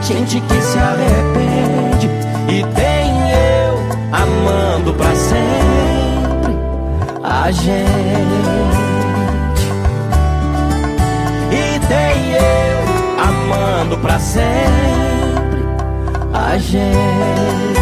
gente que se arrepende. E tem eu amando pra sempre a gente. E tem eu amando pra sempre a gente.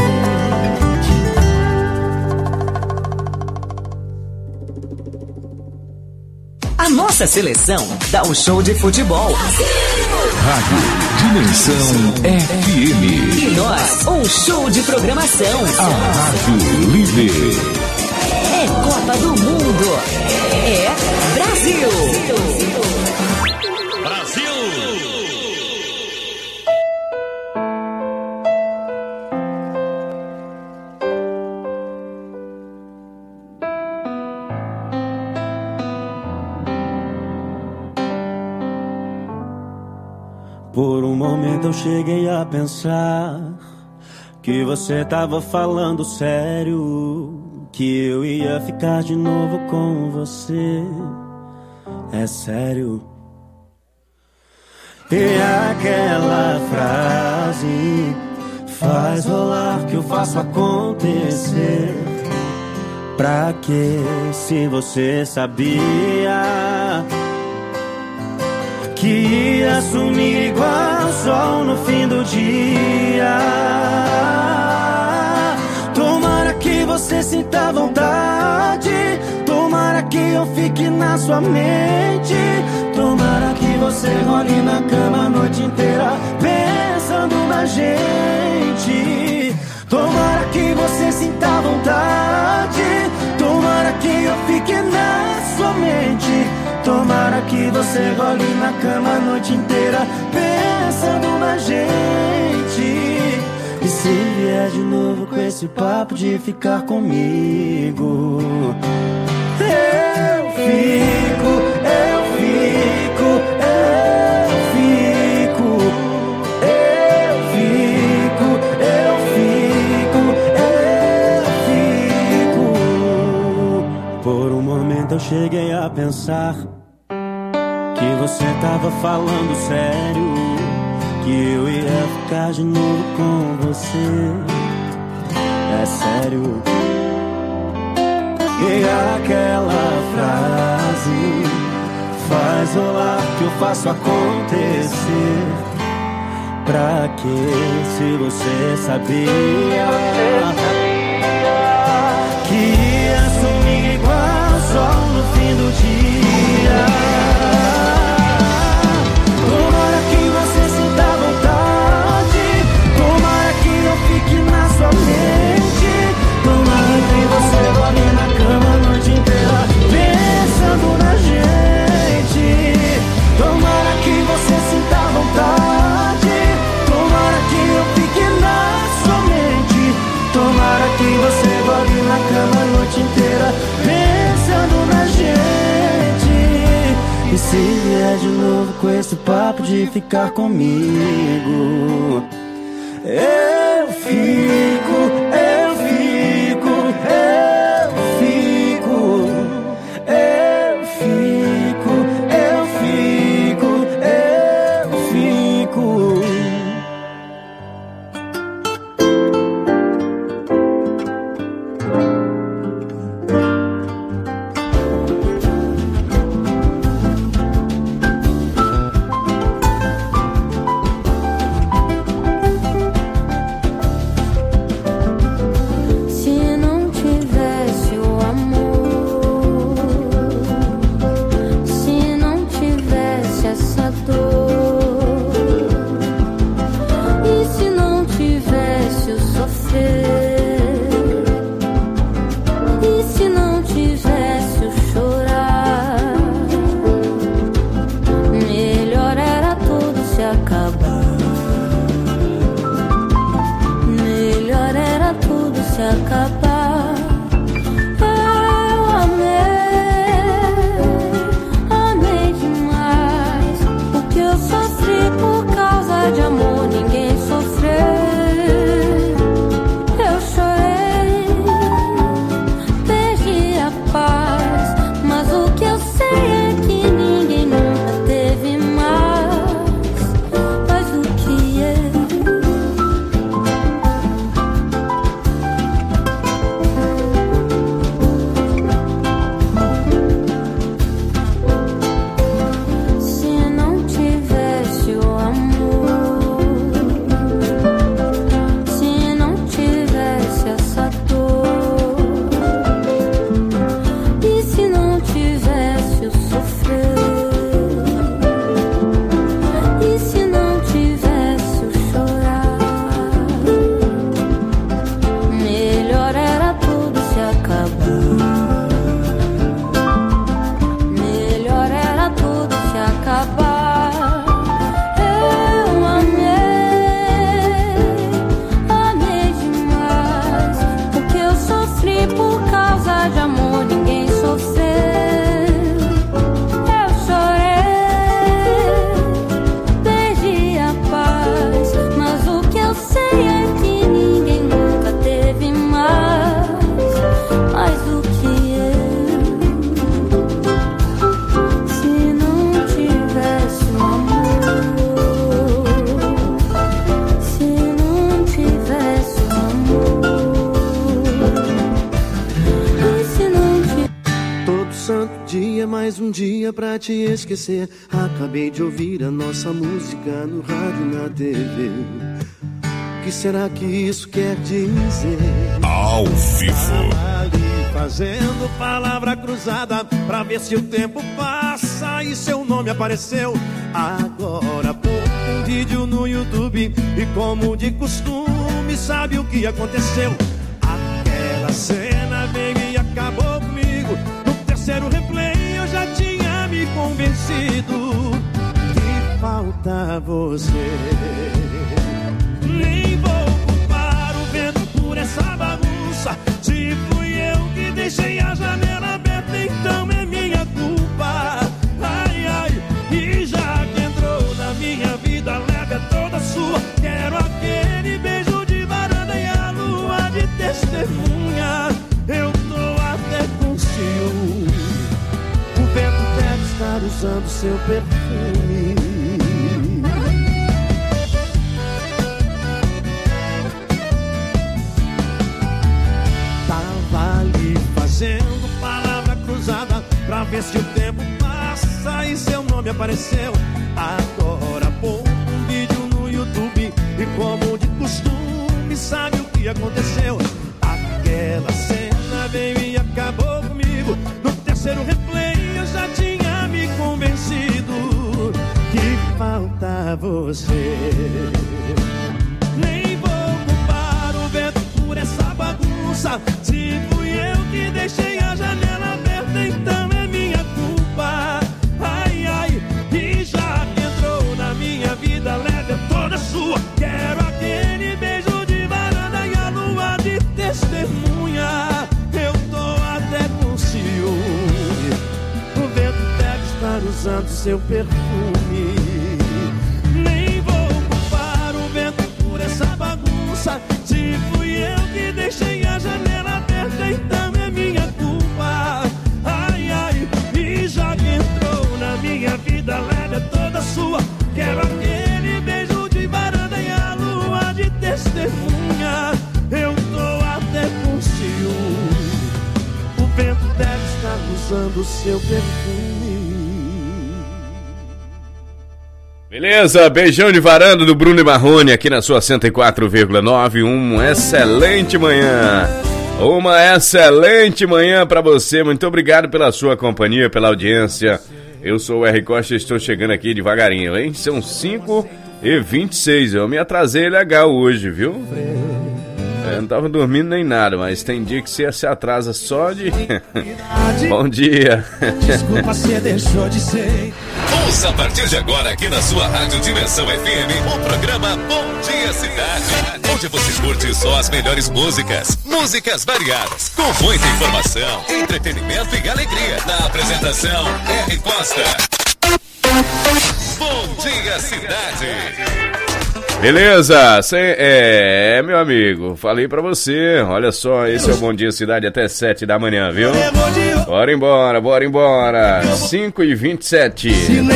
A nossa seleção dá um show de futebol. Rádio Dimensão FM. E nós, um show de programação. A Rádio Líder. É Copa do Mundo. É Brasil. Por um momento eu cheguei a pensar que você tava falando sério, que eu ia ficar de novo com você. É sério. E aquela frase faz rolar que eu faço acontecer. Pra que se você sabia que ia sumir igual o sol no fim do dia? Tomara que você sinta vontade, tomara que eu fique na sua mente, tomara que você role na cama a noite inteira pensando na gente. Tomara que você sinta vontade, tomara que eu fique na sua mente, tomara que você role na cama a noite inteira pensando na gente. E se vier de novo com esse papo de ficar comigo, eu fico, eu fico, eu fico, eu fico, eu fico, eu fico. Por um momento eu cheguei a pensar que você tava falando sério, que eu ia ficar de novo com você. É sério. E aquela frase faz rolar que eu faço acontecer. Pra que se você sabia que ia sumir igual o sol no fim do dia? Tomara que você sinta vontade, tomara que eu fique na sua mente, tomara que você role na cama a noite inteira pensando na gente. Tomara que você sinta vontade, tomara que eu fique na sua mente, tomara que você role na cama a noite inteira pensando na gente. E se vier de novo com esse papo de ficar comigo, eu fico, eu fico, eu fico, eu fico, eu fico, eu fico. Mas te esquecer. Acabei de ouvir a nossa música no rádio, na TV. O que será que isso quer dizer? Ao vivo. Ali fazendo palavra cruzada pra ver se o tempo passa e seu nome apareceu. Agora pô um vídeo no YouTube e como de costume sabe o que aconteceu. Aquela cena veio e acabou comigo. No terceiro replay eu já tinha me convencido que falta você. Nem vou culpar o vento por essa bagunça. Se fui eu que deixei a janela aberta, então é minha culpa. Ai, ai, e já que entrou na minha vida, leve é toda sua. Quero aquele beijo de varanda e a lua de testemunha. Eu tô até com ciúme. O vento deve estar usando seu perfume. Fazendo palavra cruzada pra ver se o tempo passa e seu nome apareceu. Agora pô um vídeo no YouTube e como de costume sabe o que aconteceu. Aquela cena veio e acabou comigo. No terceiro replay eu já tinha me convencido que falta você. Nem vou culpar o vento por essa bagunça. Se fui eu que deixei a janela aberta, então é minha culpa. Ai, ai, e já que entrou na minha vida, leve é toda sua. Quero aquele beijo de varanda e a lua de testemunha. Eu tô até com ciúme. O vento deve estar usando seu perfume. Nem vou culpar o vento por essa bagunça. Se fui eu que deixei a janela aberta, então é minha culpa. Ai, ai, e já que entrou na minha vida, leve é toda sua. Quero aquele beijo de varanda e a lua de testemunha. Eu tô até com ciúme. O vento deve estar usando seu perfume. Beleza, beijão de varanda do Bruno e Marrone aqui na sua 104,9. Uma excelente manhã. Uma excelente manhã pra você. Muito obrigado pela sua companhia, pela audiência. Eu sou o R. Costa e estou chegando aqui devagarinho, hein? São 5h26. Eu me atrasei legal hoje, viu? Eu não tava dormindo nem nada, mas tem dia que você se atrasa só de... Bom dia. Desculpa se deixou de ser. Ouça a partir de agora aqui na sua Rádio Dimensão FM o programa Bom Dia Cidade, onde você curte só as melhores músicas, músicas variadas, com muita informação, entretenimento e alegria. Na apresentação, R. Costa. Bom Dia Cidade. Beleza, meu amigo, falei pra você, olha só, esse é o Bom Dia Cidade até 7 da manhã, viu? Bora embora, 5h27.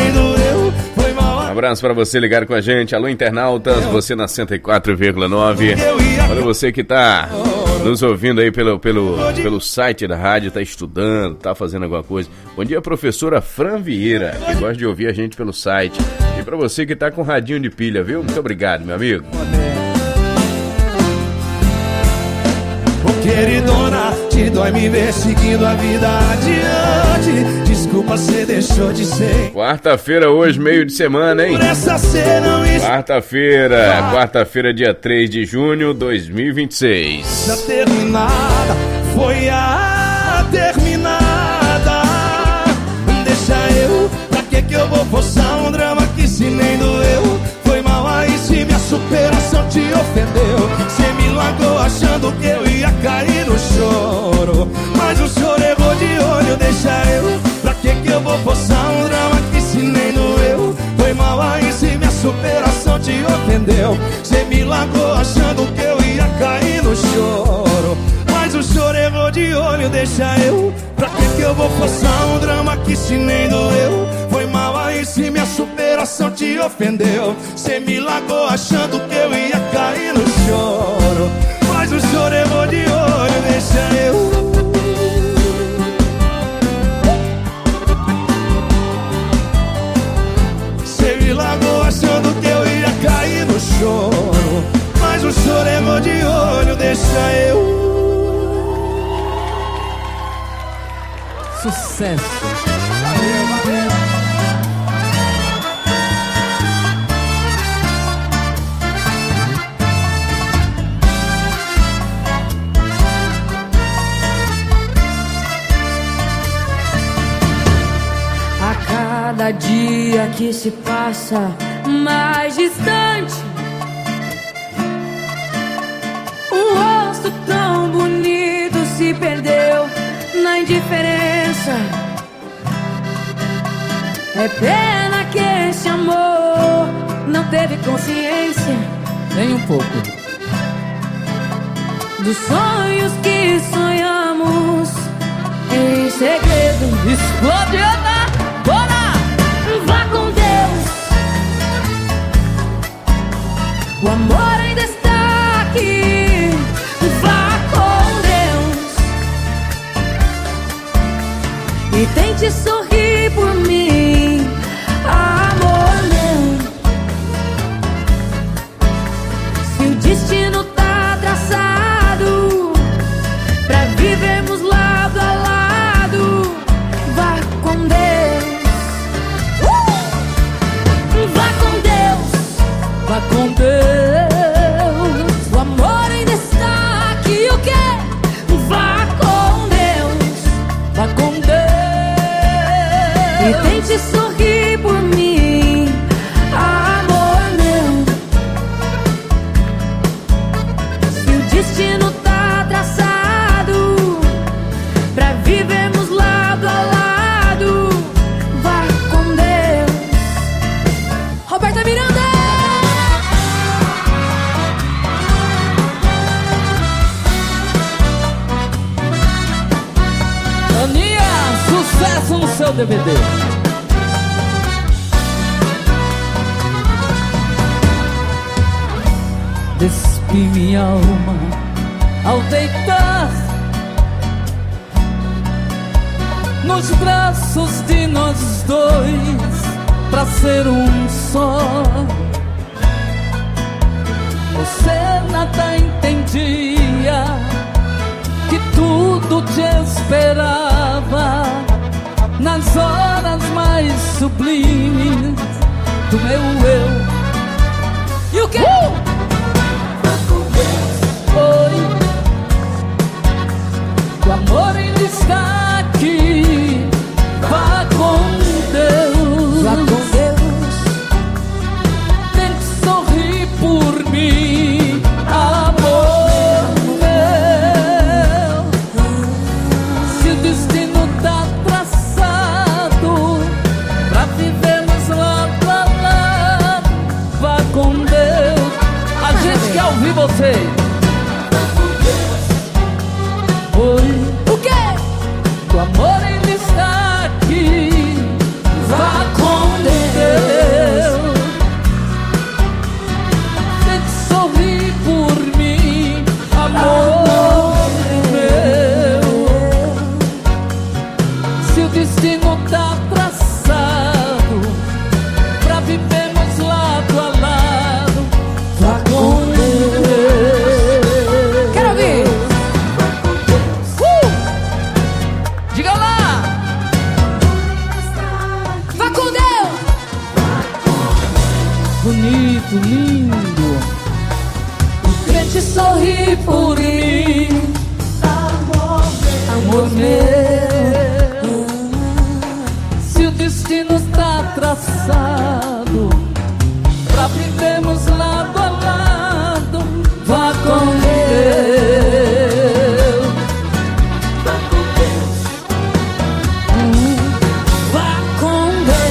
Um abraço pra você ligado com a gente, alô internautas, você na 104,9. Olha você que tá nos ouvindo aí pelo site da rádio, tá estudando, tá fazendo alguma coisa. Bom dia, professora Fran Vieira, que gosta de ouvir a gente pelo site. E pra você que tá com radinho de pilha, viu? Muito obrigado, meu amigo. Queridona, te dói me ver seguindo a vida adiante. Desculpa, você deixou de ser. Quarta-feira hoje, meio de semana, hein? Quarta-feira, dia 3 de junho de 2026. A terminada, foi a terminada. Deixa eu, pra que eu vou forçar um drama que se nem doeu? Foi mal aí se minha superação te ofendeu. Cê me largou achando que eu ia cair no choro, mas o choro errou de olho. Deixa eu, pra que eu vou forçar um drama que se nem doeu? Foi mal aí se minha superação te ofendeu. Cê me largou achando que eu ia cair no choro, mas o choro errou de olho. Deixa eu, pra que eu vou forçar um drama que se nem doeu? Foi mal aí se minha superação te ofendeu. Cê me largou achando que eu ia cair no choro, mas o choro errou de olho. Deixa eu. deixa eu. Sucesso. A cada dia que se passa mais distante, um rosto tão bonito se perdeu na indiferença. É pena que esse amor não teve consciência Nem um pouco. dos sonhos que sonhamos em segredo. Explode, Ana! Bora! Vá com Deus, o amor ainda está aqui. Vá com Deus e tente sorrir por mim, amor meu. Se o destino tá traçado pra vivermos lado a lado, vá com Deus. Vá com Deus, Vá com Deus. o amor ainda está aqui. O quê? Vá com Deus Vá com Deus. e tente sorrir por mim, amor meu. Se o destino tá traçado pra vivermos lado a lado, vá com Deus. Roberta Miranda. Aninha, sucesso no seu DVD. Despi minha alma ao deitar nos braços de nós dois, pra ser um só. Você nada entendia, que tudo te esperava nas horas mais sublimes do meu eu. E o quê? Oi, o amor ainda está aqui. Vá com Deus, Vá com Deus, tem que sorrir por mim, amor meu. Se o destino tá traçado pra vivermos lado a lado, vá com Deus. A gente quer ouvir você. Oi, o quê? o amor ainda está aqui. Vá com Deus. Tem que sorrir por mim, amor meu. Se o destino tá traçado pra vivermos lado a lado, vá com Deus. Quero ouvir. Diga lá! Vá com Deus. Bonito, lindo. Tente sorrir por mim, amor meu. Se o destino está traçado pra vivermos lado a lado, vá com Deus. Vá com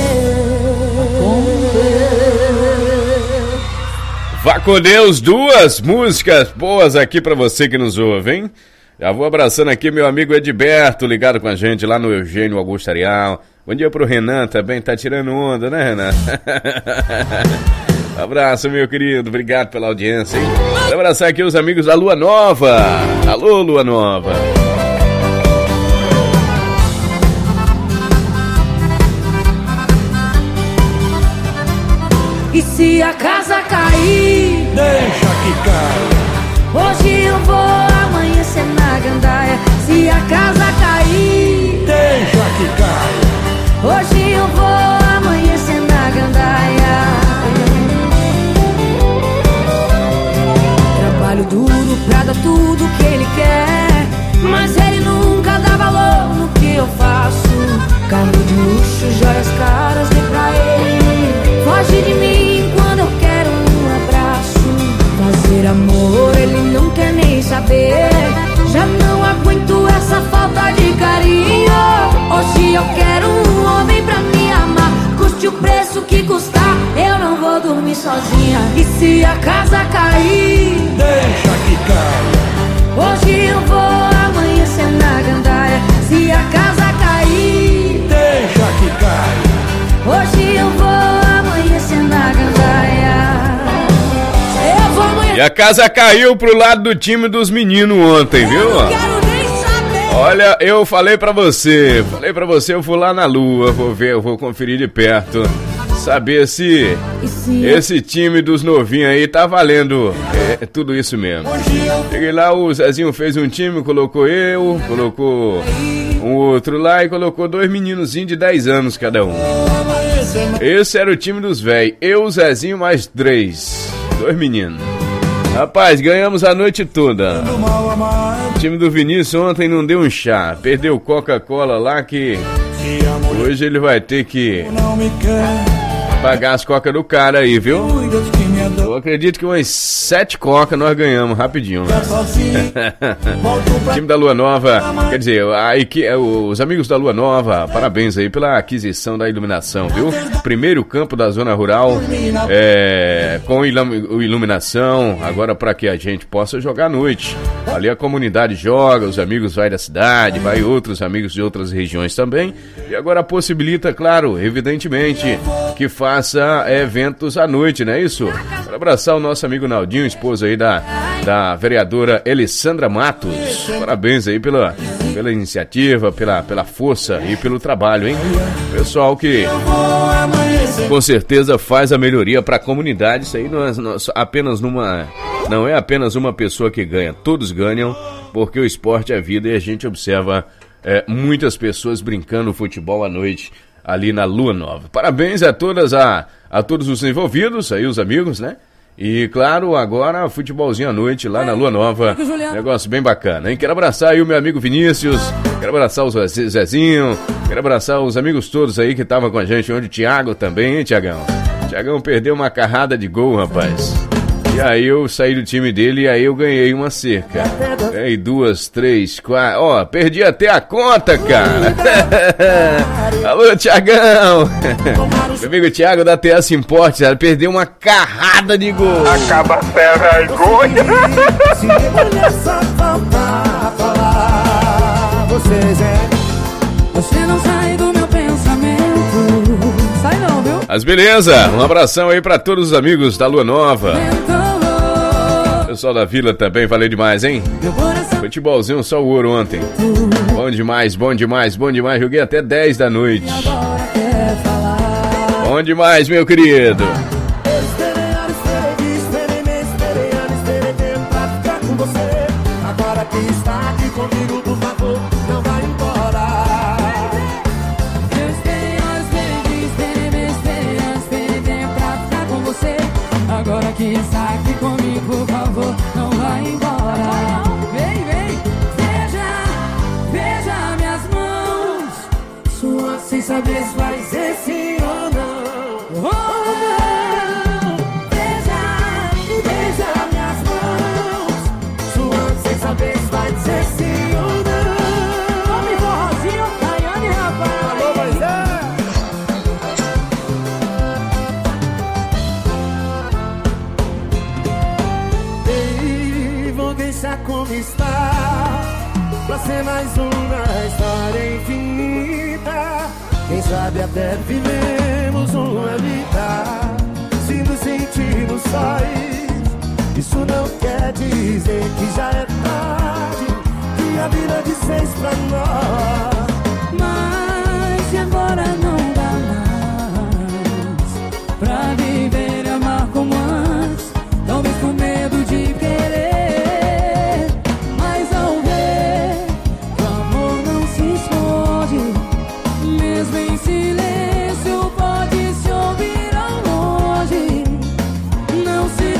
Deus. Vá com Deus, duas músicas boas aqui pra você que nos ouve, hein? Já vou abraçando aqui meu amigo Edberto, ligado com a gente lá no Eugênio Augusto Arial. Bom dia pro Renan também, tá tirando onda, né, Renan? Abraço, meu querido, obrigado pela audiência, hein? Vou abraçar aqui os amigos da Lua Nova. Alô, Lua Nova. Se a casa cair, Deixa que cai. hoje eu vou custe o que custar, eu não vou dormir sozinha. E se a casa cair, Deixa que caia. hoje eu vou amanhecer na gandaia. Se a casa cair, Deixa que caia. hoje eu vou amanhecer na gandaia. Eu vou amanhecer. E a casa caiu pro lado do time dos meninos ontem, viu? Eu não quero nem saber. Olha, eu falei pra você, eu fui lá na lua, vou ver, eu vou conferir de perto, saber se E se esse time dos novinhos aí tá valendo, é tudo isso mesmo. Cheguei lá, o Zezinho fez um time, colocou eu, colocou um outro lá e colocou 2 meninozinhos de 10 anos cada um. Esse era o time dos véi, eu, o Zezinho, mais 3, 2 meninos. Rapaz, ganhamos a noite toda. O time do Vinícius ontem não deu um chá. Perdeu Coca-Cola lá que hoje ele vai ter que Não me quer. pagar as cocas do cara aí, viu? Cuida de quem me Eu adora. acredito que umas 7 cocas nós ganhamos rapidinho, né? Sozinho. Volto pra Time da Lua Nova, quer dizer, os amigos da Lua Nova, parabéns aí pela aquisição da iluminação, viu? Primeiro campo da zona rural, com iluminação, agora para que a gente possa jogar à noite. Ali a comunidade joga, os amigos vai da cidade, vai outros amigos de outras regiões também. E agora possibilita, claro, evidentemente, que faça eventos à noite, não é isso? Para abraçar o nosso amigo Naldinho, esposo aí da vereadora Elissandra Matos. Parabéns aí pela iniciativa, pela força e pelo trabalho, hein? Pessoal que com certeza faz a melhoria para a comunidade. Isso aí não é apenas uma pessoa que ganha, todos ganham, porque o esporte é vida e a gente observa muitas pessoas brincando futebol à noite ali na Lua Nova. Parabéns a todos os envolvidos, aí os amigos, né? E claro, agora futebolzinho à noite lá na Lua Nova, negócio bem bacana, hein? Quero abraçar aí o meu amigo Vinícius, quero abraçar o Zezinho, quero abraçar os amigos todos aí que estavam com a gente, onde o Thiago também, hein, Thiagão? Thiagão perdeu uma carrada de gol, rapaz. E aí eu saí do time dele e aí eu ganhei uma cerca. Ganhei 2, 3, 4. Ó, perdi até a conta, cara. Alô, Thiagão. Meu amigo Thiago da TS Import, cara, perdeu uma carrada de gol. Acaba sem vergonha. Se olha só falta falar. Você não sai do meu pensamento. Sai não, viu? Mas beleza, um abração aí pra todos os amigos da Lua Nova. Pessoal da Vila também, valeu demais, hein? Futebolzinho só o ouro ontem. Bom demais, bom demais, bom demais. Joguei até 10 da noite. Bom demais, meu querido. Agora que está aqui comigo, por favor, não vai embora. Eu esperei pra ficar com você. Agora que está aqui comigo, por favor, não vai embora. Vem, vem, veja minhas mãos, suas sem saber se vai dizer sim ou não. Veja minhas mãos, suas sem saber se vai dizer sim ou não. Homem forrozinho, Tayane, rapaz. Alô, Moisés. Ei, vou deixar como está, pra ser mais uma história infinita. Quem sabe até vivemos uma vida, se nos sentimos sóis. Isso não quer dizer que já é tarde, que a vida diz 6 pra nós. Mas se agora não dá mais pra viver e amar como antes, talvez com medo de querer. Mas ao ver que o amor não se esconde, mesmo em silêncio pode se ouvir ao longe. Não se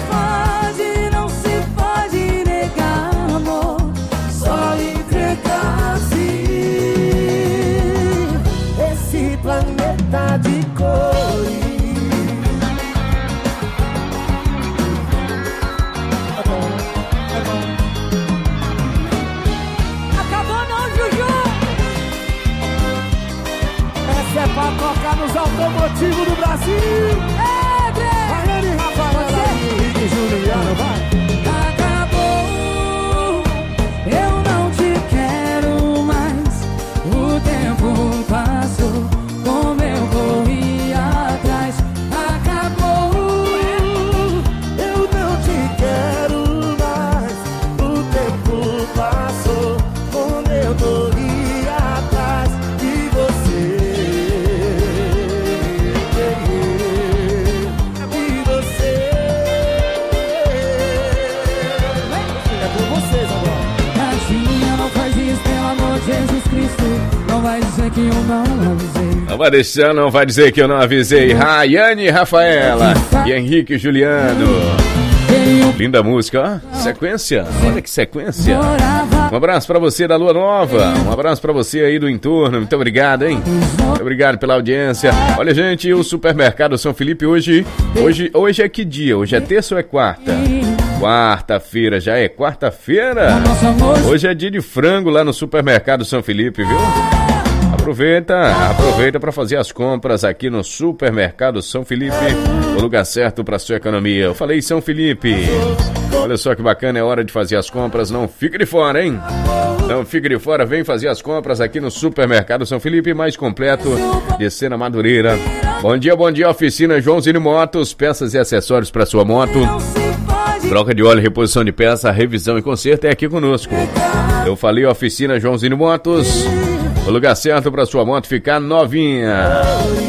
pode negar amor, só entregar-se. Esse planeta de cores. Acabou não, Juju? Essa é pra tocar nos automotivos do Brasil. Raiane e Rafaela, Henrique e Juliano, vai. Acabou, eu não te quero mais. O tempo passou, como eu corri atrás. Acabou, Eu não te quero mais. O tempo passou, como eu corri atrás de você. De você. É por vocês agora. Tadinha, não faz isso, pelo amor de Jesus Cristo. Não vai dizer que eu não avisei. Não vai deixar, não vai dizer que eu não avisei. Raiane, Rafaela e Henrique e Juliano. Linda música, ó. Sequência, olha que sequência. Um abraço pra você da Lua Nova. Um abraço pra você aí do entorno. Muito obrigado, hein? Muito obrigado pela audiência. Olha, gente, o Supermercado São Felipe hoje é que dia? Hoje é terça ou é quarta? Quarta-feira, já é quarta-feira. Hoje é dia de frango lá no Supermercado São Felipe, viu? Aproveita para fazer as compras aqui no Supermercado São Felipe, o lugar certo para sua economia. Eu falei São Felipe. Olha só que bacana, é hora de fazer as compras, não fique de fora, hein? Não fique de fora, vem fazer as compras aqui no Supermercado São Felipe, mais completo, descendo a Madureira. Bom dia, oficina Joãozinho Motos, peças e acessórios para sua moto. Troca de óleo, reposição de peça, revisão e conserto é aqui conosco. Eu falei oficina Joãozinho Motos, o lugar certo para sua moto ficar novinha.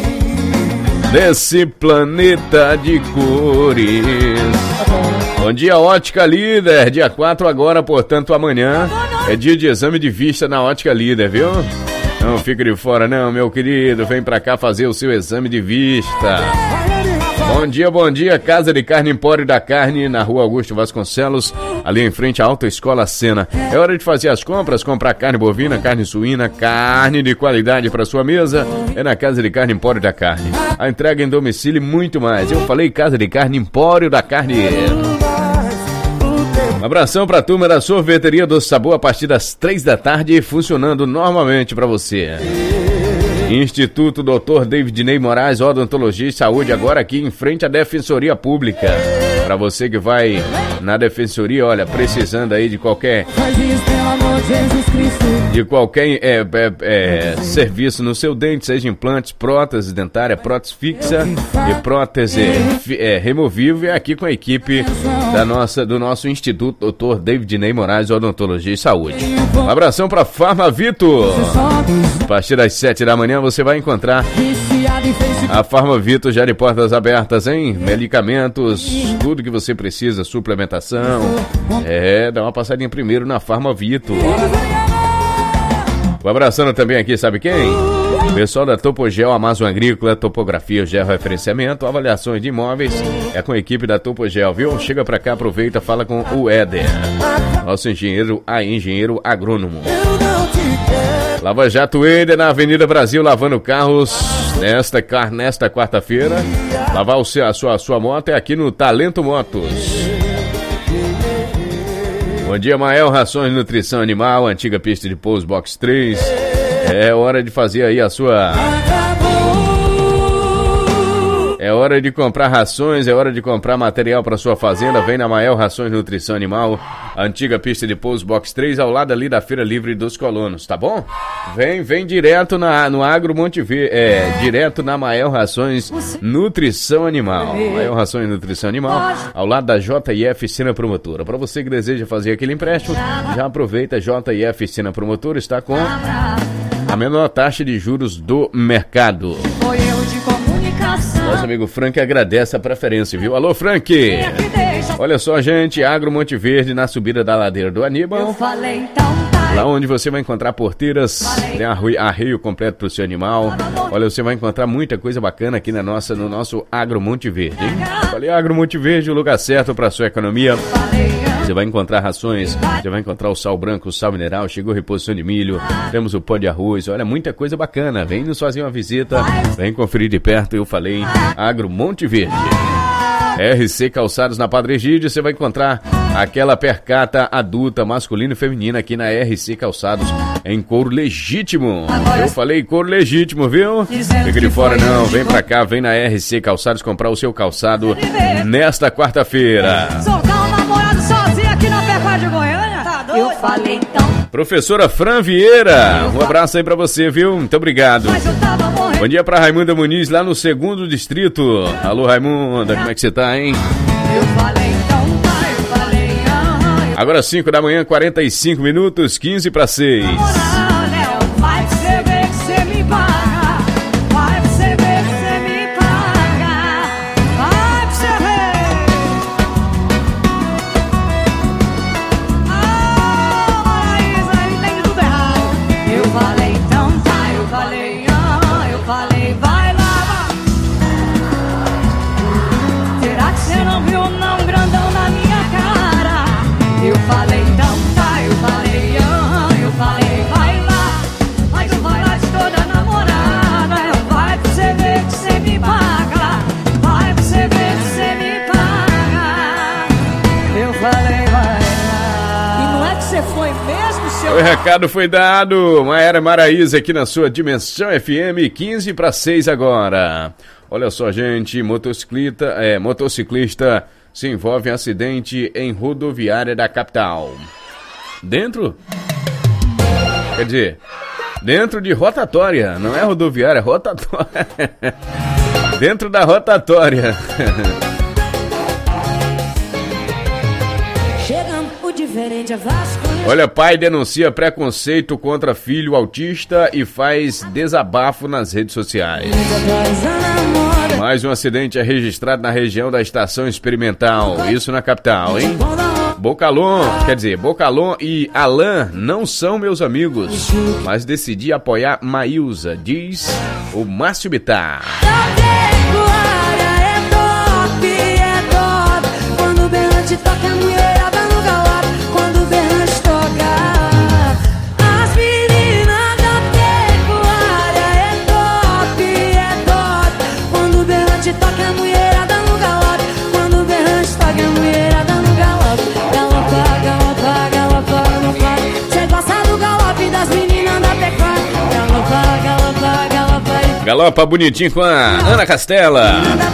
Nesse planeta de cores. Bom dia, Ótica Líder. Dia 4 agora, portanto amanhã é dia de exame de vista na Ótica Líder, viu? Não fique de fora não, meu querido. Vem pra cá fazer o seu exame de vista. Bom dia, Casa de Carne Empório da Carne, na Rua Augusto Vasconcelos, ali em frente à Autoescola Sena. É hora de fazer as compras, comprar carne bovina, carne suína, carne de qualidade para sua mesa. É na Casa de Carne Empório da Carne. A entrega em domicílio e muito mais. Eu falei Casa de Carne Empório da Carne. Um abração pra turma da Sorveteria do Sabor a partir das 3 da tarde, funcionando normalmente pra você. Instituto Dr. David Ney Moraes, Odontologia e Saúde, agora aqui em frente à Defensoria Pública. Pra você que vai na Defensoria, olha, precisando aí de qualquer serviço no seu dente, seja implantes, prótese dentária, prótese fixa e prótese removível, é aqui com a equipe do nosso Instituto Dr. David Ney Moraes, Odontologia e Saúde. Um abração pra Farmavito. A partir das 7 da manhã você vai encontrar a Farmavito já de portas abertas, hein? Medicamentos, tudo que você precisa, suplementação. Dá uma passadinha primeiro na Farmavito. Um abraçando também aqui, sabe quem? Pessoal da Topogel Amazon Agrícola, topografia, georreferenciamento, avaliações de imóveis. É com a equipe da Topogel, viu? Chega pra cá, aproveita, fala com o Éder, nosso engenheiro agrônomo. Lava Jato Éder na Avenida Brasil, lavando carros nesta quarta-feira. Lavar a sua moto é aqui no Talento Motos. Bom dia, Mael, Rações Nutrição Animal, antiga pista de pouso Box 3. É hora de fazer aí a sua... É hora de comprar rações, é hora de comprar material para sua fazenda. Vem na Mael Rações Nutrição Animal, antiga pista de pouso Box 3, ao lado ali da Feira Livre dos Colonos, tá bom? Vem direto no Agro Monte Verde, direto na Mael Rações Nutrição Animal. Mael Rações Nutrição Animal, ao lado da JF Sina Promotora. Para você que deseja fazer aquele empréstimo, já aproveita, JF Sina Promotora está com a menor taxa de juros do mercado. Nosso amigo Frank agradece a preferência, viu? Alô, Frank! Olha só, gente, Agro Monte Verde, na subida da ladeira do Aníbal. Lá onde você vai encontrar porteiras, tem arreio completo para o seu animal. Olha, você vai encontrar muita coisa bacana aqui no nosso Agro Monte Verde, hein? Falei, Agro Monte Verde, o lugar certo para a sua economia. Você vai encontrar rações, você vai encontrar o sal branco, o sal mineral, chegou a reposição de milho, temos o pó de arroz, olha, muita coisa bacana. Vem nos fazer uma visita, vem conferir de perto, eu falei, Agro Monte Verde. RC Calçados na Padre Egídio, você vai encontrar aquela percata adulta, masculina e feminina aqui na RC Calçados, em couro legítimo. Eu falei couro legítimo, viu? Fica de fora não, vem pra cá, vem na RC Calçados comprar o seu calçado nesta quarta-feira. Soltar um namorado sozinho aqui na Pecuária de Goiânia? Tá doido? Eu falei então. Professora Fran Vieira, um abraço aí pra você, viu? Muito obrigado. Mas eu tava morrendo. Bom dia pra Raimunda Muniz, lá no 2º Distrito. Alô, Raimunda, como é que você tá, hein? Eu falei então, eu falei Agora 5 da manhã, 45 minutos, 15 para 6. Vai você ver que você me paga. Vai você ver que você me paga. Vai você ver. Isa, ele tem tudo errado. Eu falei então, eu falei, vai lá. Será que você não viu não grandão na minha cara? Eu falei então, eu falei, vai lá. Mas eu falar de toda namorada. Vai pra você ver que você me paga. Vai pra você ver que você me paga. Eu falei, vai lá. E não é que você foi mesmo, seu... O recado foi dado. Maera Maraíza aqui na sua Dimensão FM, 15 para 6 agora. Olha só, gente, motociclista se envolve em acidente em rodoviária da capital. Dentro de rotatória, não é rodoviária, é rotatória. Dentro da rotatória. Chegando o diferente é Vasco. Olha, pai denuncia preconceito contra filho autista e faz desabafo nas redes sociais. Mais um acidente é registrado na região da Estação Experimental, isso na capital, hein? Bocalon e Alain não são meus amigos, mas decidi apoiar Maílza, diz o Márcio Bittar. É top. Quando o berrante toca, a mulherada no galope. Quando o berrante toca, as meninas da pecuária. É top. Quando o berrante toca, a mulherada no galope. Quando o berrante toca, a mulherada no galope. Galopa, galopa, galopa, galopa. Cê gosta do galope das meninas da pecuária. Galopa, galopa, galopa. Galopa bonitinho com a Ana Castela.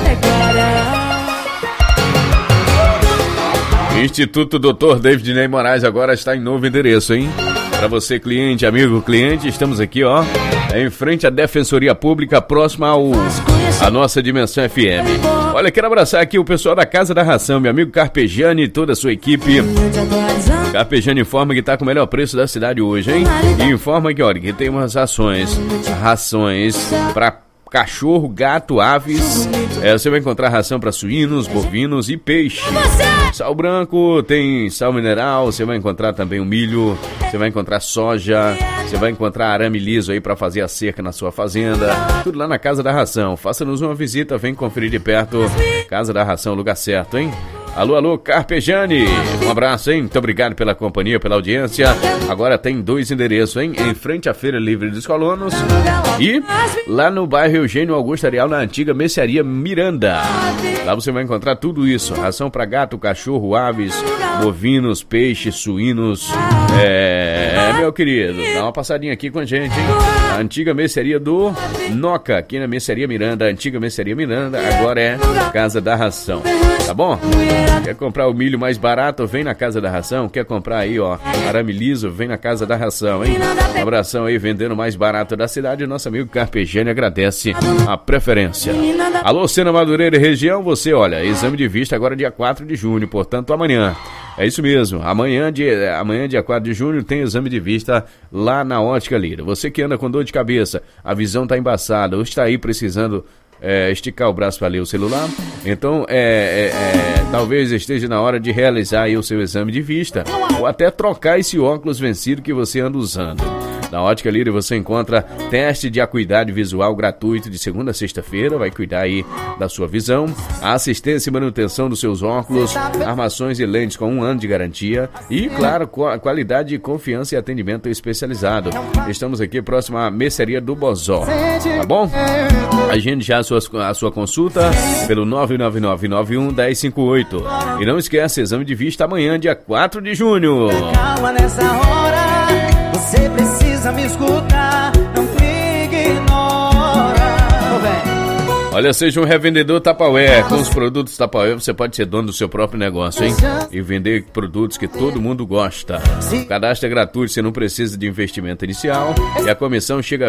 Instituto Dr. David Ney Moraes agora está em novo endereço, hein? Para você, cliente, amigo, cliente, estamos aqui, ó, em frente à Defensoria Pública, próxima à nossa Dimensão FM. Olha, quero abraçar aqui o pessoal da Casa da Ração, meu amigo Carpegiani e toda a sua equipe. Carpegiani informa que está com o melhor preço da cidade hoje, hein? E informa que, olha, que tem umas rações para cachorro, gato, aves. Você vai encontrar ração para suínos, bovinos e peixe. Sal branco, tem sal mineral, você vai encontrar também o milho, você vai encontrar soja, você vai encontrar arame liso aí para fazer a cerca na sua fazenda. Tudo lá na Casa da Ração. Faça-nos uma visita, vem conferir de perto. Casa da Ração, lugar certo, hein? Alô, alô, Carpegiani. Um abraço, hein? Muito obrigado pela companhia, pela audiência. Agora tem 2 endereços, hein? Em frente à Feira Livre dos Colonos e lá no bairro Eugênio Augusto Arial, na antiga Mercearia Miranda. Lá você vai encontrar tudo isso. Ração para gato, cachorro, aves, bovinos, peixes, suínos. Meu querido, dá uma passadinha aqui com a gente, hein? A antiga Mercearia do Noca, aqui na Mercearia Miranda. A antiga Mercearia Miranda, agora é Casa da Ração. Tá bom? Quer comprar o milho mais barato? Vem na Casa da Ração. Quer comprar aí, ó, arame liso? Vem na Casa da Ração, hein? Um abração aí, vendendo mais barato da cidade. O nosso amigo Carpegiani agradece a preferência. Alô, Sena Madureira e região, você, olha, exame de vista agora dia 4 de junho, portanto amanhã. É isso mesmo, amanhã dia 4 de junho tem exame de vista lá na Ótica Lira. Você que anda com dor de cabeça, a visão tá embaçada ou está aí precisando esticar o braço para ler o celular, então talvez esteja na hora de realizar aí o seu exame de vista ou até trocar esse óculos vencido que você anda usando. Na Ótica Líder você encontra teste de acuidade visual gratuito de segunda a sexta-feira, vai cuidar aí da sua visão, assistência e manutenção dos seus óculos, armações e lentes com 1 ano de garantia e, claro, qualidade, confiança e atendimento especializado. Estamos aqui próximo à Mercearia do Bozó, tá bom? Agende já a sua consulta pelo 99991-1058. E não esquece, exame de vista amanhã, dia 4 de junho. Calma nessa hora, você precisa me escutar, não me ignora. Olha, seja um revendedor Tupperware. Com os produtos Tupperware você pode ser dono do seu próprio negócio, hein? E vender produtos que todo mundo gosta. O cadastro é gratuito, você não precisa de investimento inicial e a comissão chega a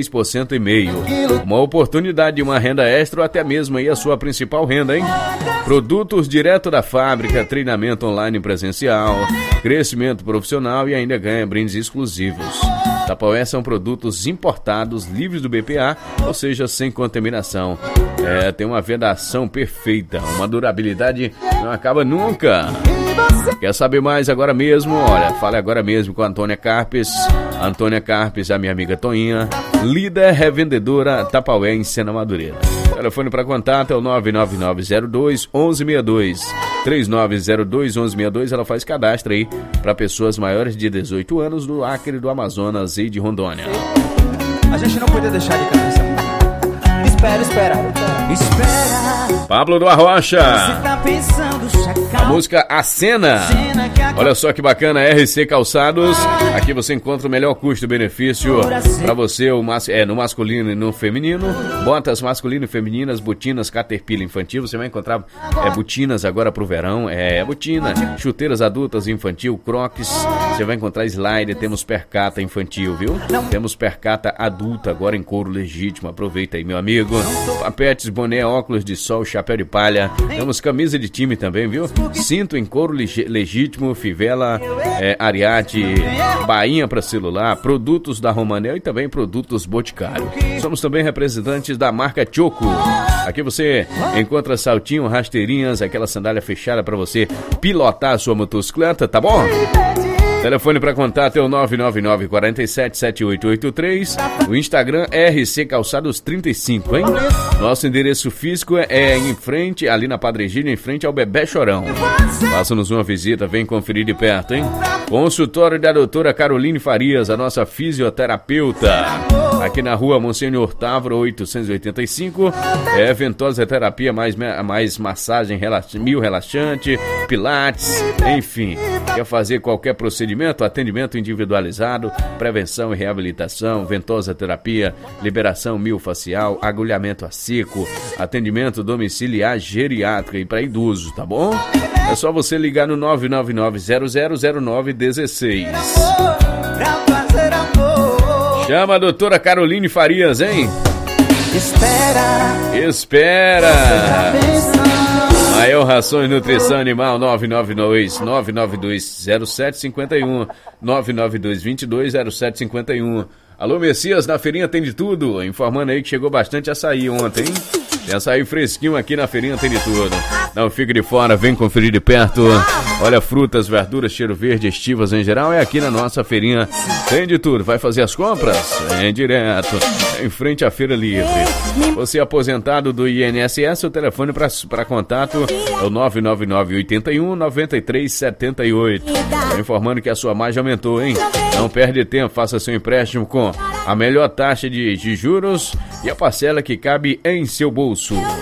26,5%. Uma oportunidade de uma renda extra ou até mesmo aí a sua principal renda, hein? Produtos direto da fábrica, treinamento online presencial, crescimento profissional e ainda ganha brindes exclusivos. Tupperware são produtos importados, livres do BPA, ou seja, sem contaminação. Tem uma vedação perfeita, uma durabilidade não acaba nunca. Quer saber mais agora mesmo? Olha, fale agora mesmo com a Antônia Carpes. Antônia Carpes, a minha amiga Toinha, líder revendedora Tupperware em Sena Madureira. Telefone para contato é o 99902-1162. 3902-1162. Ela faz cadastro aí para pessoas maiores de 18 anos do Acre, do Amazonas e de Rondônia. A gente não podia deixar de cantar essa música. Espera. Pablo do Arrocha. Você tá pensando, chacal. A música A Cena. Olha só que bacana, RC Calçados. Aqui você encontra o melhor custo-benefício para você, no masculino e no feminino. Botas masculino e femininas, botinas Caterpillar infantil. Você vai encontrar botinas agora pro verão. Botina, chuteiras adultas infantil, crocs. Você vai encontrar slider, temos percata infantil, viu? Temos percata adulta agora em couro legítimo. Aproveita aí, meu amigo. Papetes, boné, óculos de sol, chapéu de palha. Temos camisa de time também, viu? Cinto em couro legítimo, fivela, ariate, bainha para celular, produtos da Romanel e também produtos Boticário. Somos também representantes da marca Choco. Aqui você encontra saltinho, rasteirinhas, aquela sandália fechada para você pilotar a sua motocicleta, tá bom? Telefone para contato é o 999-477883. O Instagram é RC Calçados 35, hein? Nosso endereço físico é em frente, ali na Padre Egídio, em frente ao Bebê Chorão. Faça-nos uma visita, vem conferir de perto, hein? Consultório da doutora Caroline Farias, a nossa fisioterapeuta. Aqui na rua Monsenhor Távora, 885. Ventosa terapia, mais massagem, mil relaxante, pilates, enfim. Quer fazer qualquer procedimento? Atendimento individualizado, prevenção e reabilitação, ventosa terapia, liberação miofacial, agulhamento a seco, atendimento domiciliar geriátrico e para idoso, tá bom? É só você ligar no 999-000916. Chama a doutora Caroline Farias, hein? Espera. Maior Rações e Nutrição Animal 992-0751 992-22-0751. Alô, Messias, na feirinha tem de tudo. Informando aí que chegou bastante açaí ontem, hein? Tem açaí fresquinho aqui na feirinha, tem de tudo. Não fique de fora, vem conferir de perto. Olha, frutas, verduras, cheiro verde, estivas em geral, é aqui na nossa feirinha. Tem de tudo. Vai fazer as compras? Vem direto. Em frente à Feira Livre. Você aposentado do INSS, o telefone para contato é o 999-81-9378. Informando que a sua margem aumentou, hein? Não perde tempo, faça seu empréstimo com a melhor taxa de juros e a parcela que cabe em seu bolso.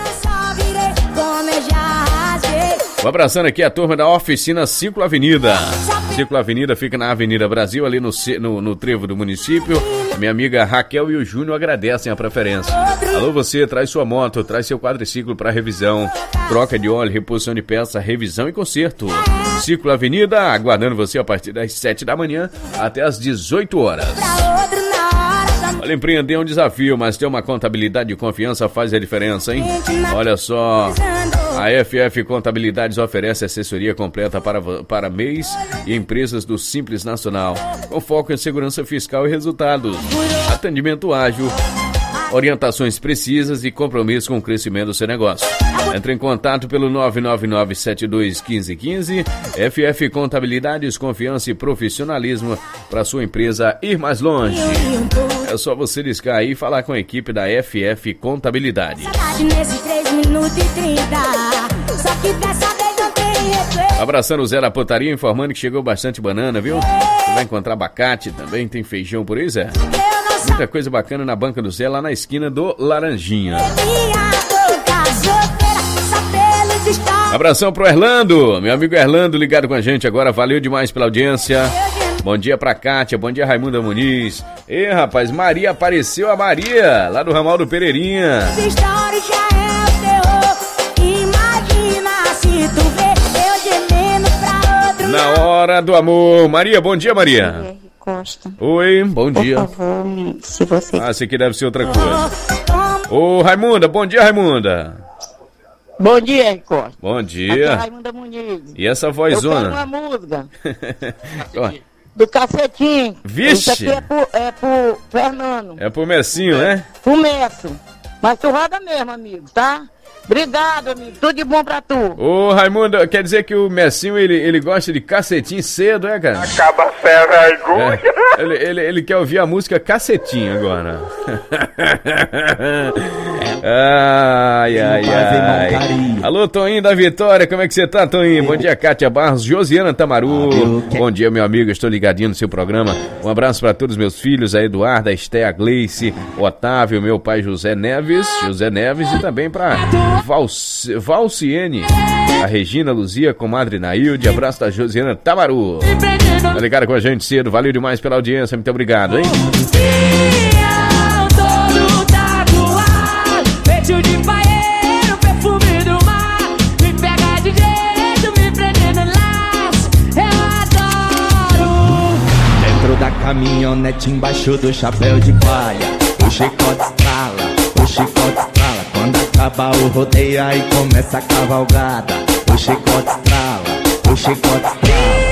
Vou abraçando aqui a turma da oficina Ciclo Avenida. Ciclo Avenida fica na Avenida Brasil, ali no trevo do município. Minha amiga Raquel e o Júnior agradecem a preferência. Alô, você, traz sua moto, traz seu quadriciclo para revisão. Troca de óleo, reposição de peça, revisão e conserto. Ciclo Avenida, aguardando você a partir das 7 da manhã até as 18 horas. Olha, empreender é um desafio, mas ter uma contabilidade de confiança faz a diferença, hein? Olha só, a FF Contabilidades oferece assessoria completa para MEIs e empresas do Simples Nacional, com foco em segurança fiscal e resultados, atendimento ágil, orientações precisas e compromisso com o crescimento do seu negócio. Entre em contato pelo 999-721515. FF Contabilidades, confiança e profissionalismo para sua empresa ir mais longe. É só você discar aí e falar com a equipe da FF Contabilidade. Nesses 3 minutos e 30. Só que dessa vez não tem replay. Abraçando o Zé da Potaria, informando que chegou bastante banana, viu? Você vai encontrar abacate também, tem feijão por aí, Zé? Muita coisa bacana na banca do Zé, lá na esquina do Laranjinha. Abração pro Erlando, meu amigo Erlando ligado com a gente agora, valeu demais pela audiência. Bom dia pra Kátia, bom dia Raimunda Muniz. Ei, rapaz, Maria apareceu, a Maria, lá do Ramal do Pereirinha. Na hora do amor. Maria, bom dia, Maria. Costa. Oi, bom dia. Por favor, se você... Ah, esse aqui deve ser outra coisa. Ô, Raimunda, bom dia, Raimunda. Bom dia, Costa. Bom Aqui é dia. Raimunda Muniz. E essa Eu quero vozona? uma música Ó, do Cacetinho. Vixe! Isso aqui é pro Fernando. é pro Messinho, né? Pro Messo. Mas tu roda mesmo, amigo, tá? Obrigado, amigo. Tudo de bom pra tu. Ô, Raimunda, quer dizer que o Messinho, ele gosta de cacetinho cedo, é, cara? Acaba sem vergonha. Ele quer ouvir a música Cacetinho agora. Ai. Alô, Toninho da Vitória, como é que você tá, Toninho? Bom dia, Kátia Barros, Josiana Tamaru. Bom dia, meu amigo, estou ligadinho no seu programa. Um abraço para todos os meus filhos, a Eduarda, a Esté, a Gleice, Otávio, meu pai José Neves e também para Valciene, a Regina Luzia, comadre Nailde, abraço da Josiana Tamaru. Tá ligado com a gente cedo, valeu demais pela audiência, muito obrigado, hein? Dentro da caminhonete, embaixo do chapéu de palha, o chicote estrala, o chicote estrala. Quando acaba o rodeio, aí começa a cavalgada. O chicote estrala, o chicote estrala.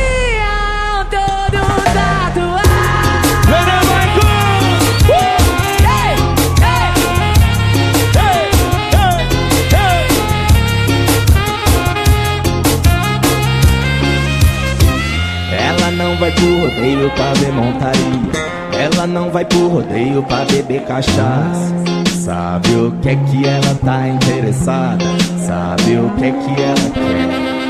Ela não vai pro rodeio pra ver montaria. Ela não vai pro rodeio pra beber cachaça. Sabe o que é que ela tá interessada? Sabe o que é que ela quer?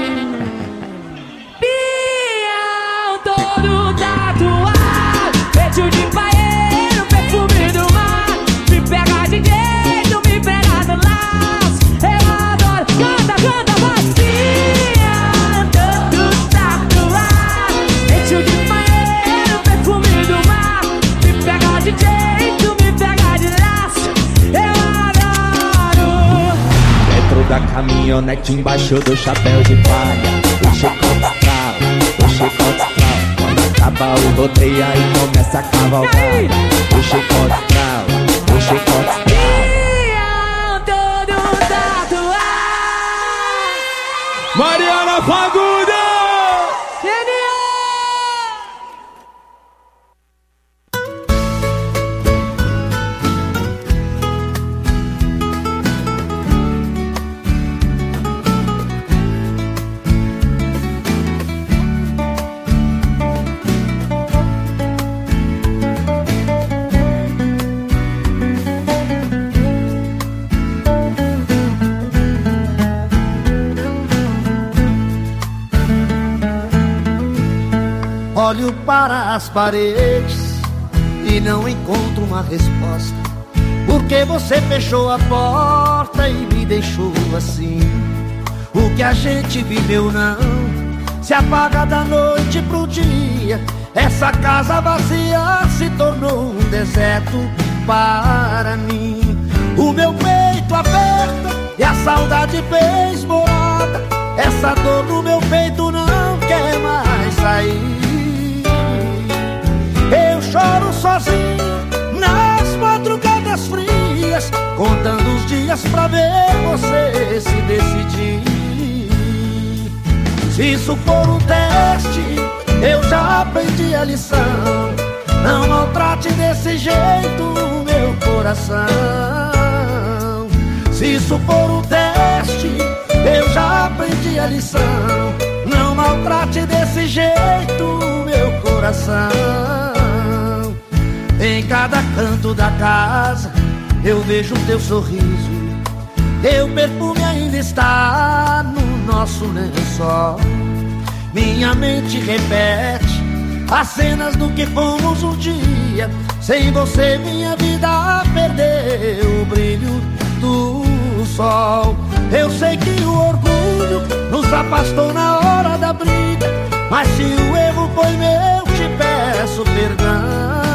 Pião todo tatuado, peito de paeiro, perfume do mar. Me pega de jeito, me pega no laço. Eu adoro, canta, vai. Pião todo tatuado, peito de paeiro, perfume do mar. Me pega de jeito, me pega de laço. Eu adoro. Dentro da caminhonete, embaixo do chapéu de palha, o chicote estrala, o chicote estrala. Quando acaba o rodeio, aí começa a cavalgada. O chicote estrala, o chicote estrala. Pião todo tatuado. Mariana Fagundes! Olho para as paredes e não encontro uma resposta. Porque você fechou a porta e me deixou assim. O que a gente viveu não se apaga da noite pro dia. Essa casa vazia se tornou um deserto para mim. O meu peito aberto e a saudade fez morada. Essa dor no meu peito não quer mais sair. Eu choro sozinho nas madrugadas frias, contando os dias pra ver você se decidir. Se isso for um teste, eu já aprendi a lição. Não maltrate desse jeito o meu coração. Se isso for um teste, eu já aprendi a lição. Não maltrate desse jeito meu coração. Em cada canto da casa eu vejo teu sorriso. Teu perfume ainda está no nosso lençol. Minha mente repete as cenas do que fomos um dia. Sem você minha vida perdeu o brilho do sol. Eu sei que o orgulho nos afastou na hora da briga, mas se o erro foi meu, te peço perdão.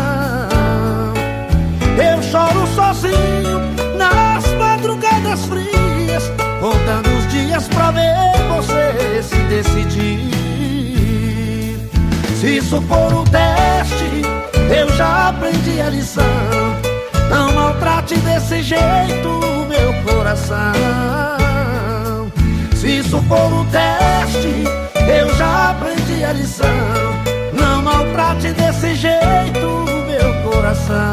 Eu choro sozinho nas madrugadas frias, contando os dias pra ver você se decidir. Se isso for um teste, eu já aprendi a lição. Não maltrate desse jeito meu coração. Se isso for um teste, eu já aprendi a lição. Não maltrate desse jeito meu coração.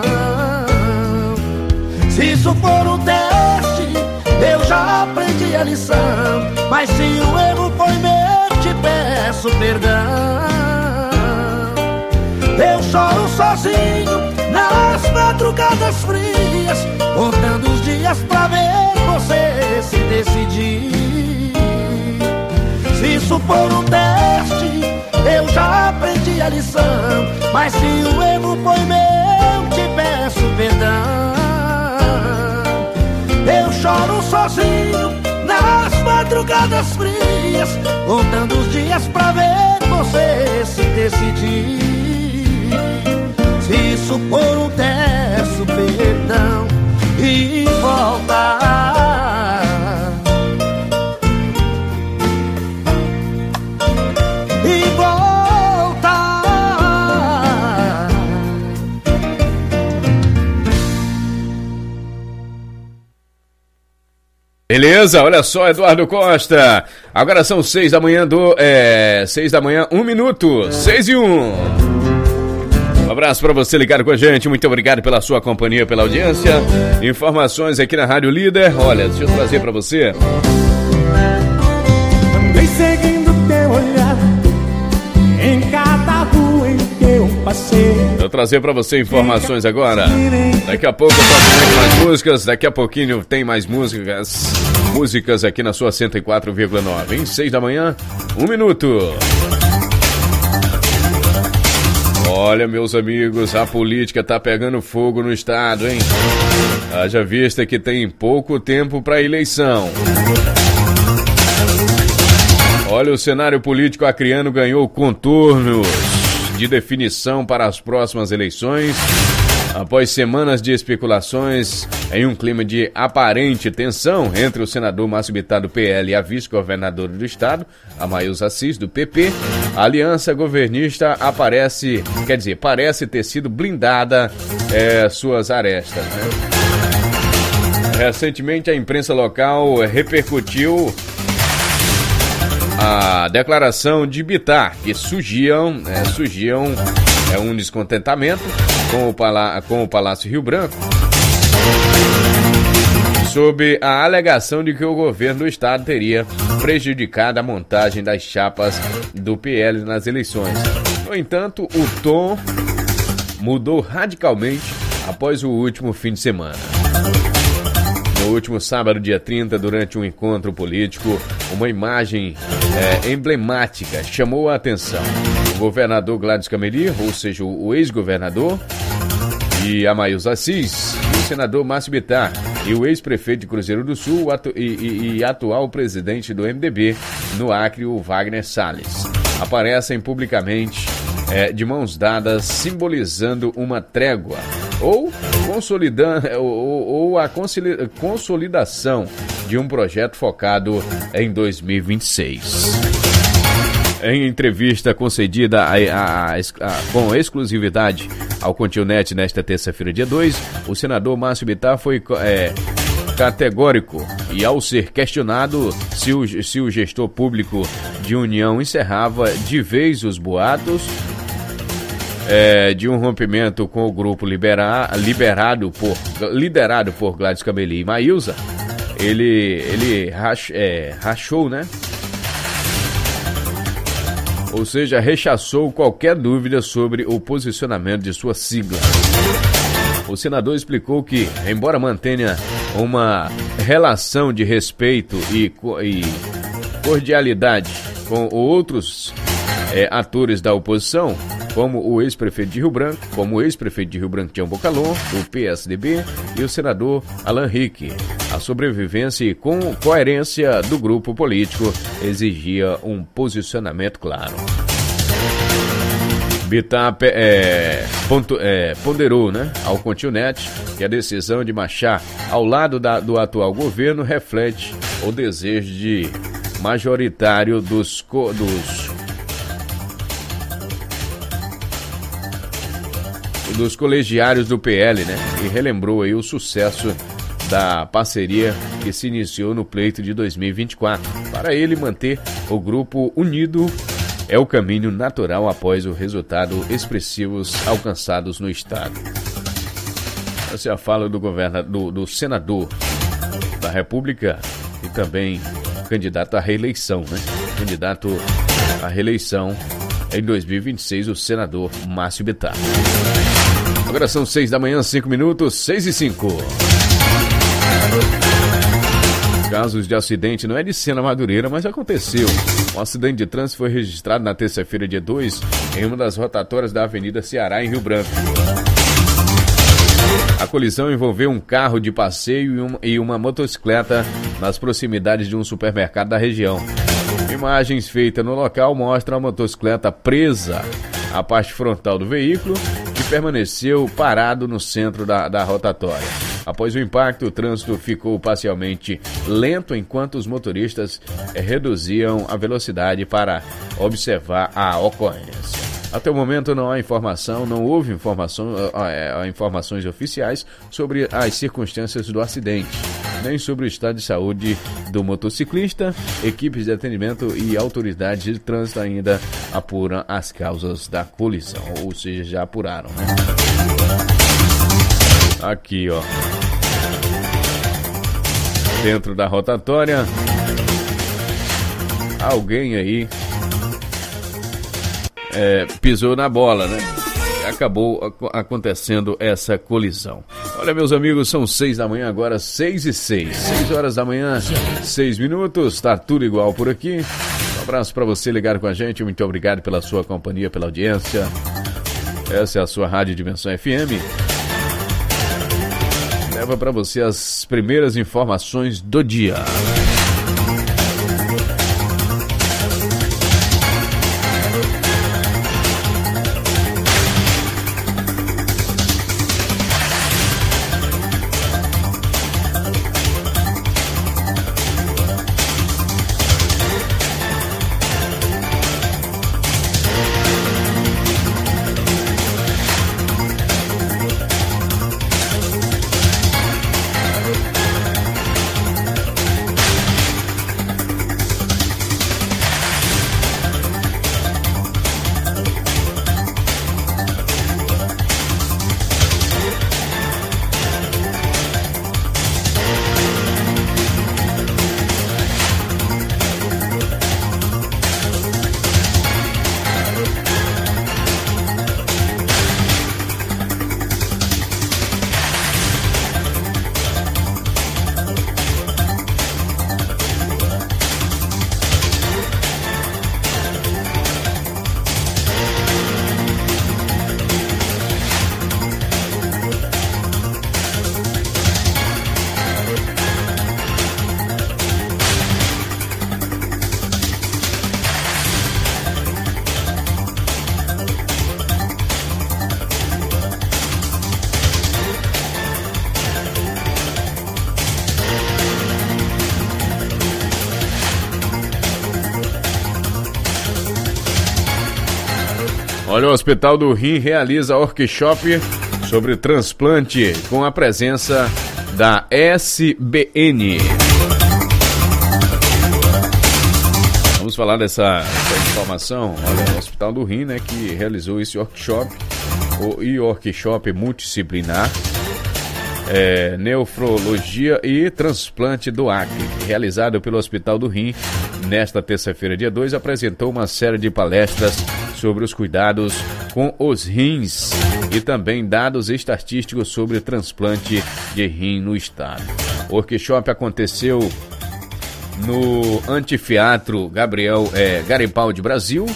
Se isso for um teste, eu já aprendi a lição. Mas se o erro foi meu, te peço perdão. Eu choro sozinho nas madrugadas frias, contando os dias pra ver você se decidir. Se isso for um teste, eu já aprendi a lição. Mas se o erro foi meu, te peço perdão. Eu choro sozinho nas madrugadas frias, contando os dias pra ver você se decidir. Se isso for um teste, perdão e voltar. E voltar. Beleza, olha só, Eduardo Costa. Agora são 6 da manhã 6 da manhã, 1 minuto, 6 e 1. Um abraço para você ligado com a gente, muito obrigado pela sua companhia, pela audiência. Informações aqui na Rádio Líder. Olha, deixa eu trazer para você. Andei seguindo teu olhar em cada rua em que eu passei. Vou trazer para você informações agora. Daqui a pouco eu toco mais músicas, daqui a pouquinho tem mais músicas aqui na sua 104,9. Em 6 da manhã, 1 minuto. Olha, meus amigos, a política tá pegando fogo no estado, hein? Haja vista que tem pouco tempo para eleição. Olha, o cenário político acreano ganhou contornos de definição para as próximas eleições, após semanas de especulações em um clima de aparente tensão entre o senador Márcio Bittar do PL e a vice-governadora do estado, a Maísa Assis do PP, a aliança governista parece ter sido blindada suas arestas, né? Recentemente a imprensa local repercutiu a declaração de Bittar, que surgiam um descontentamento com o Palácio Rio Branco sob a alegação de que o governo do estado teria prejudicado a montagem das chapas do PL nas eleições. No entanto, o tom mudou radicalmente após o último fim de semana. No último sábado, dia 30, durante um encontro político, uma imagem emblemática chamou a atenção. O governador Gladys Cameli, ou seja, o ex-governador, e a Maísa Assis, e o senador Márcio Bittar, e o ex-prefeito de Cruzeiro do Sul e atual presidente do MDB no Acre, o Wagner Salles, aparecem publicamente de mãos dadas, simbolizando uma trégua ou a consolidação de um projeto focado em 2026. Em entrevista concedida com exclusividade ao Continente nesta terça-feira, dia 2, o senador Márcio Bittar foi categórico e, ao ser questionado se o gestor público de União encerrava de vez os boatos de um rompimento com o grupo liderado por Gladys Cameli e Maísa, ele rachou, né? Ou seja, rechaçou qualquer dúvida sobre o posicionamento de sua sigla. O senador explicou que, embora mantenha uma relação de respeito e cordialidade com outros atores da oposição, como o ex-prefeito de Rio Branco, Tião Bocalon, do PSDB, e o senador Alan Rick, a sobrevivência e coerência do grupo político exigia um posicionamento claro. Bittar ponderou, né, ao Continente que a decisão de marchar ao lado do atual governo reflete o desejo majoritário dos colegiários do PL, né, e relembrou aí o sucesso da parceria que se iniciou no pleito de 2024. Para ele, manter o grupo unido é o caminho natural após o resultado expressivos alcançados no estado. Essa é a fala do senador da República e também candidato à reeleição, né? Candidato à reeleição em 2026, o senador Márcio Bittar. Agora são 6 da manhã, 5 minutos, 6:05. Casos de acidente não é de Sena Madureira, mas aconteceu. Um acidente de trânsito foi registrado na terça-feira, dia 2, em uma das rotatórias da Avenida Ceará, em Rio Branco. A colisão envolveu um carro de passeio e uma motocicleta nas proximidades de um supermercado da região. Imagens feitas no local mostram a motocicleta presa à parte frontal do veículo, que permaneceu parado no centro da rotatória. Após o impacto, o trânsito ficou parcialmente lento enquanto os motoristas reduziam a velocidade para observar a ocorrência. Até o momento não houve informações oficiais sobre as circunstâncias do acidente, nem sobre o estado de saúde do motociclista. Equipes de atendimento e autoridades de trânsito ainda apuram as causas da colisão, ou seja, já apuraram, né? Aqui, ó, dentro da rotatória, alguém aí pisou na bola, né? Acabou acontecendo essa colisão. Olha, meus amigos, são 6 da manhã agora, 6:06. 6 horas da manhã, 6 minutos, tá tudo igual por aqui. Um abraço para você ligar com a gente, muito obrigado pela sua companhia, pela audiência. Essa é a sua Rádio Dimensão FM. Leva para você as primeiras informações do dia. Olha, o Hospital do Rim realiza workshop sobre transplante com a presença da SBN. Vamos falar dessa informação. Olha, o Hospital do Rim, né, que realizou esse workshop, o workshop multidisciplinar, Nefrologia e Transplante do Acre, realizado pelo Hospital do Rim, nesta terça-feira, dia 2, apresentou uma série de palestras sobre os cuidados com os rins e também dados estatísticos sobre transplante de rim no estado. O workshop aconteceu no Anfiteatro Garibaldi Brasil,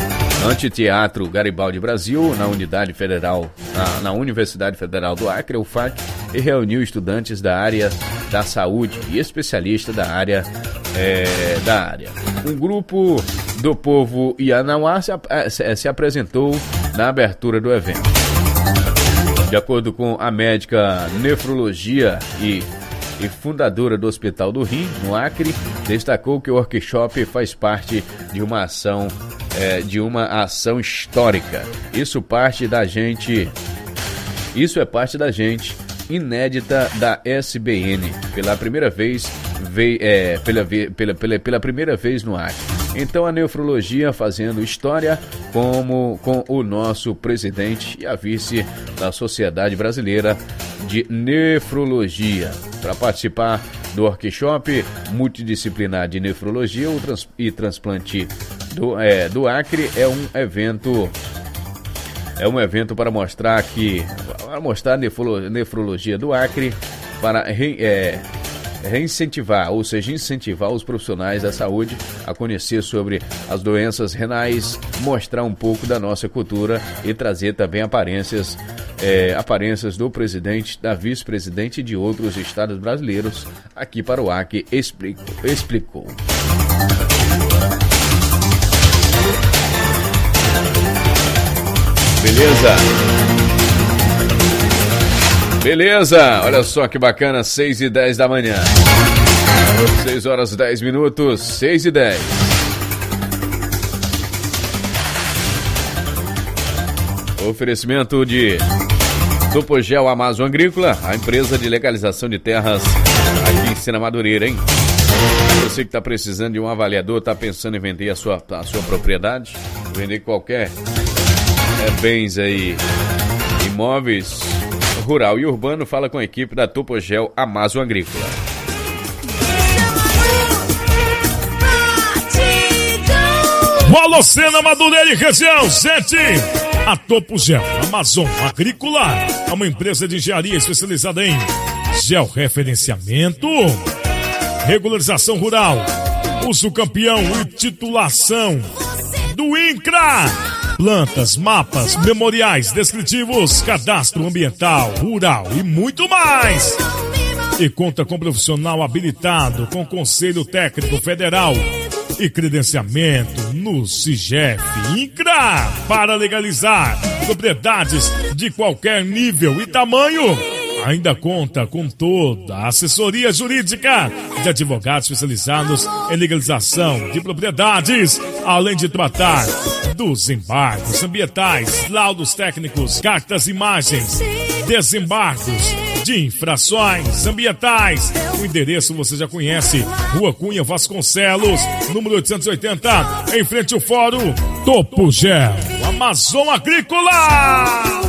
na na Universidade Federal do Acre, UFAC, e reuniu estudantes da área da saúde e especialistas da área. Um grupo do povo Ianauá se apresentou na abertura do evento. De acordo com a médica nefrologia e fundadora do Hospital do Rim, no Acre, destacou que o workshop faz parte de uma ação histórica. Isso é parte da gente inédita da SBN. Pela primeira vez no Acre. Então a nefrologia fazendo história com o nosso presidente e a vice da Sociedade Brasileira de Nefrologia. Para participar do workshop multidisciplinar de nefrologia e transplante do Acre, é um evento para mostrar a nefrologia do Acre, para incentivar os profissionais da saúde a conhecer sobre as doenças renais, mostrar um pouco da nossa cultura e trazer também aparências do presidente, da vice-presidente e de outros estados brasileiros aqui para o Acre, explicou. Beleza, olha só que bacana, 6h10 da manhã. 6 horas e 10 minutos, 6h10. Oferecimento de Topogel Amazon Agrícola, a empresa de legalização de terras aqui em Sena Madureira, hein? Você que está precisando de um avaliador, está pensando em vender a sua propriedade, vender qualquer bens aí, imóveis, rural e urbano, fala com a equipe da Topogel Amazon Agrícola. Alô, Sena Madureira e região, gente! A Topogel Amazon Agrícola é uma empresa de engenharia especializada em georreferenciamento, regularização rural, uso campeão e titulação do INCRA. Plantas, mapas, memoriais, descritivos, cadastro ambiental, rural e muito mais. E conta com profissional habilitado com Conselho Técnico Federal e credenciamento no CIGEF INCRA para legalizar propriedades de qualquer nível e tamanho. Ainda conta com toda a assessoria jurídica de advogados especializados em legalização de propriedades, além de tratar dos embargos ambientais, laudos técnicos, cartas imagens, desembargos de infrações ambientais. O endereço você já conhece, Rua Cunha Vasconcelos, número 880, em frente ao Fórum Topogel Amazon Agrícola.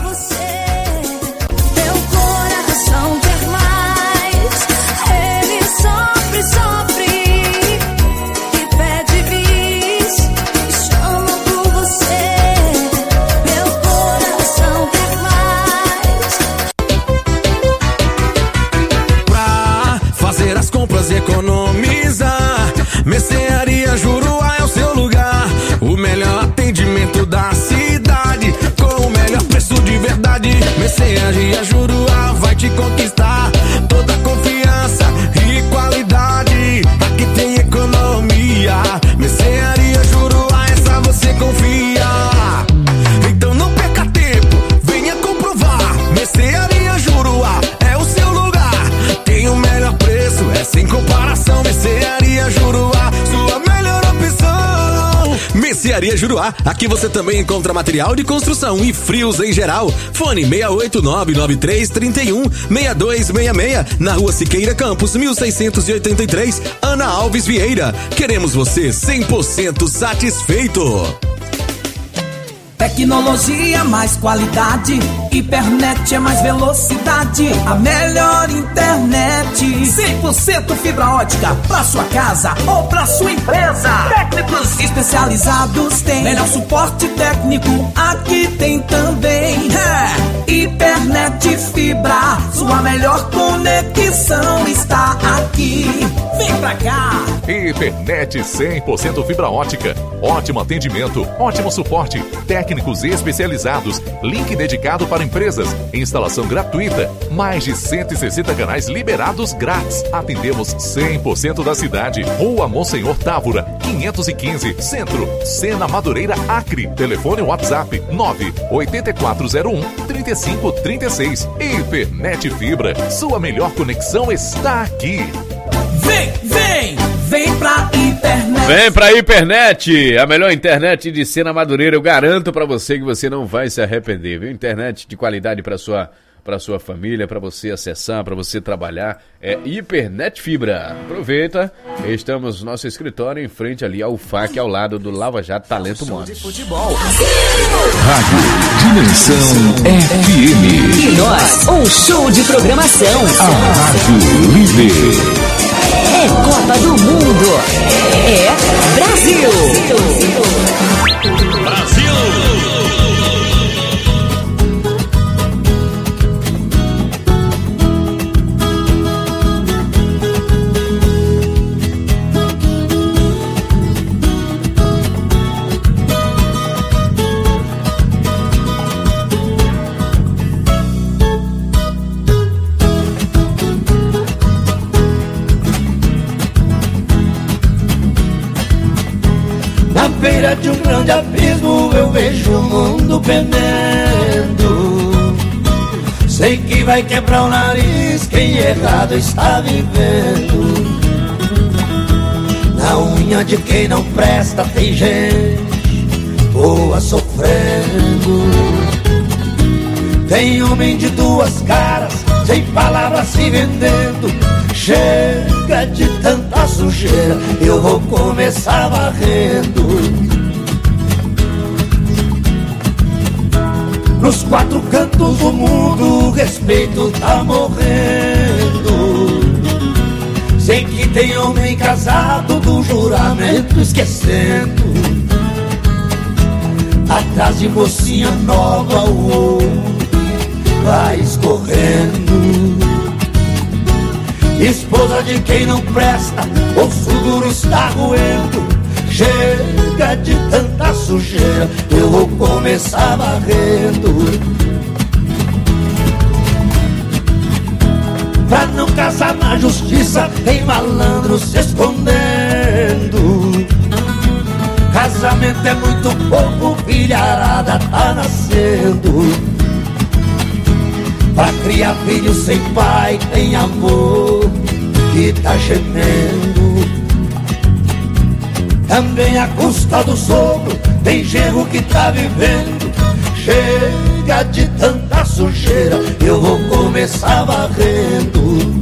Economizar, Mercearia Juruá é o seu lugar. O melhor atendimento da cidade, com o melhor preço de verdade. Mercearia Juruá vai te conquistar. Toda confiança e qualidade, aqui tem economia. Mercearia Juruá, essa você confia. Então não perca tempo, venha comprovar. Mercearia Juruá é o seu lugar. Tem o melhor preço, é sem comparação. Mercearia Juruá, sua melhor opção. Mercearia Juruá, aqui você também encontra material de construção e frios em geral. Fone 68993316266, na Rua Siqueira Campos, 1683, Ana Alves Vieira. Queremos você 100% satisfeito. Tecnologia mais qualidade, Hipernet é mais velocidade, a melhor internet. 100% fibra ótica pra sua casa ou pra sua empresa. Técnicos especializados têm melhor suporte técnico, aqui tem também. Hipernet Fibra, sua melhor conexão está aqui. Vem pra cá. Hipernet 100% fibra ótica, ótimo atendimento, ótimo suporte, técnicos especializados, link dedicado para empresas, instalação gratuita, mais de 160 canais liberados grátis. Atendemos 100% da cidade. Rua Monsenhor Távora, 515, Centro, Sena Madureira, Acre. Telefone WhatsApp 98401-3536. Hipernet Fibra, sua melhor conexão está aqui. Vem pra Hipernet. Vem pra Hipernet, a melhor internet de Sena Madureira. Eu garanto pra você que você não vai se arrepender, viu? Internet de qualidade pra sua família, pra você acessar, pra você trabalhar. É Hipernet Fibra. Aproveita, estamos no nosso escritório em frente ali ao FAC, ao lado do Lava Jato Talento Motos. Rádio Dimensão FM. E nós, um show de programação. A Rádio Líder. É Copa do Mundo. É Brasil. Na beira de um grande abismo eu vejo o mundo penando. Sei que vai quebrar o nariz quem errado está vivendo. Na unha de quem não presta tem gente boa sofrendo. Tem homem de duas caras, sem palavras se vendendo. Chega de tanta sujeira, eu vou começar varrendo. Nos quatro cantos do mundo o respeito tá morrendo. Sei que tem homem casado do juramento esquecendo. Atrás de mocinha nova o ouro vai escorrendo. Esposa de quem não presta, osso duro está roendo. Chega de tanta sujeira, eu vou começar varrendo. Pra não casar na justiça, tem malandro se escondendo. Casamento é muito pouco, filharada tá nascendo. Pra criar filho sem pai tem amor que tá gemendo. Também a custa do sogro tem genro que tá vivendo. Chega de tanta sujeira, eu vou começar varrendo.